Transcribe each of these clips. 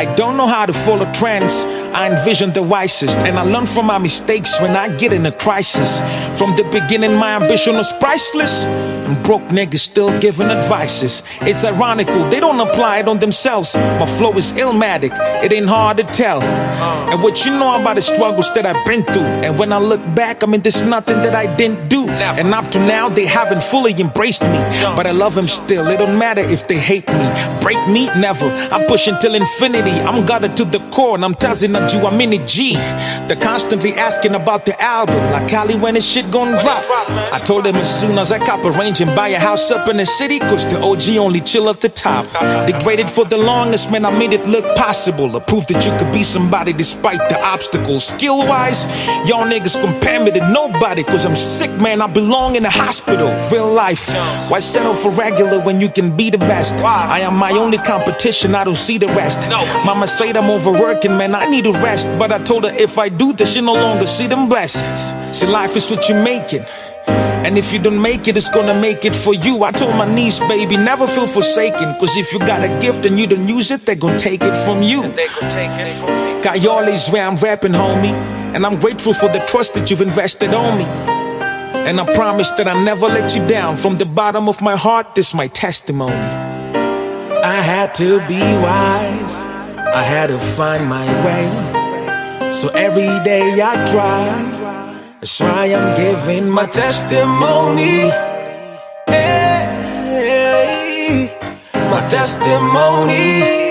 I don't know how to follow trends. I envision the wisest, and I learn from my mistakes when I get in a crisis. From the beginning, my ambition was priceless, and broke niggas still giving advices. It's ironical, they don't apply it on themselves. My flow is illmatic, it ain't hard to tell. And what you know about the struggles that I've been through. And when I look back, I mean, there's nothing that I didn't do. And up to now, they haven't fully embraced me, but I love them still. It don't matter if they hate me. Break me? Never. I'm pushing till infinity. I'm guarded to the core, and I'm telling you I'm in it, G. They're constantly asking about the album, like Cali, when this shit gonna drop. I told them as soon as I cop a range and buy a house up in the city, cause the OG only chill at the top. Degraded for the longest, man, I made it look possible. A proof that you could be somebody despite the obstacles. Skill-wise, y'all niggas compare me to nobody, cause I'm sick, man, I belong in a hospital. Real life, why settle for regular when you can be the best? I am my only competition, I don't see the rest. Mama said I'm overworking, man, I need a rest. But I told her if I do this, she no longer see them blessings. See, life is what you make it, and if you don't make it, it's gonna make it for you. I told my niece, baby, never feel forsaken, cause if you got a gift and you don't use it, they're gonna take it from you. Got y'all is where I'm rapping, homie, and I'm grateful for the trust that you've invested on me. And I promise that I never let you down. From the bottom of my heart, this is my testimony. I had to be wise, I had to find my way. So every day I try, that's why I'm giving my testimony. Hey, my testimony.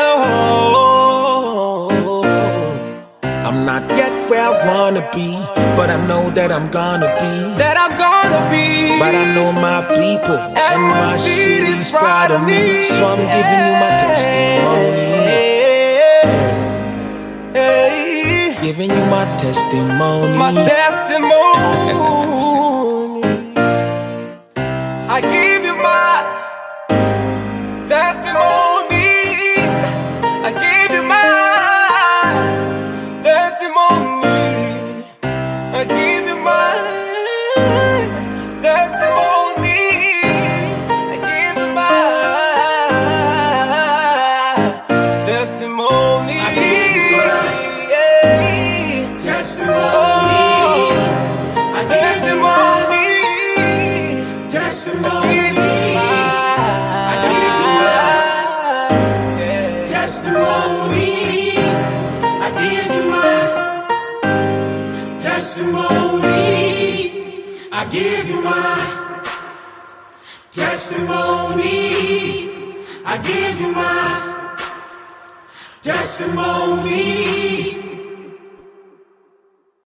Oh, I'm not yet where I wanna be, but I know that I'm gonna be. But I know my people and my city's proud of me. So I'm giving you my testimony. Giving you my testimony. My testimony. I give you my testimony. I give you my testimony. I give you my testimony. I give you my testimony. I give you my testimony. I give you my testimony. I give you my testimony. I give you my testimony. I give you my testimony. I give you my testimony.